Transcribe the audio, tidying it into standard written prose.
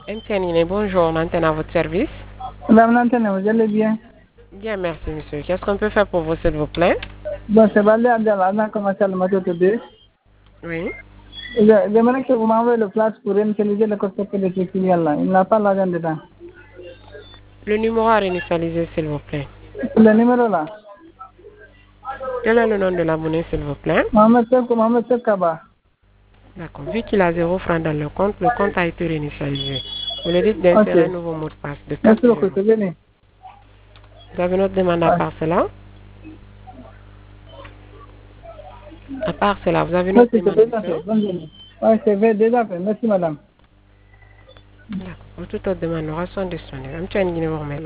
MTN, bonjour, maintenant à votre service. Madame l'antenne, vous allez bien? Bien, merci, monsieur. Qu'est-ce qu'on peut faire pour vous, s'il vous plaît? Bon, c'est Valé Abdallah, agent commercial Moto 2. Oui. J'aimerais que vous m'envoyez le flash pour initialiser le code secret de ce filiale-là. Il n'a pas l'argent dedans. Le numéro à réinitialiser, s'il vous plaît. Le numéro là, Quel est le nom de la monnaie, s'il vous plaît? Mohamed Seck Kaba. D'accord. Vu qu'il a 0 francs dans le compte a été réinitialisé. Vous lui dites Ok. d'insérer un nouveau mot de passe de Merci 4 beaucoup, zéros. c'est venu. Vous avez une autre demande à Ouais. part cela? À part cela, vous avez une Merci, autre c'est demande, déjà monsieur? fait. Bonne journée. Oui, c'est déjà fait. Merci, madame. D'accord. Pour toute autre demande, nous restons disponibles. MTN, vous remercie.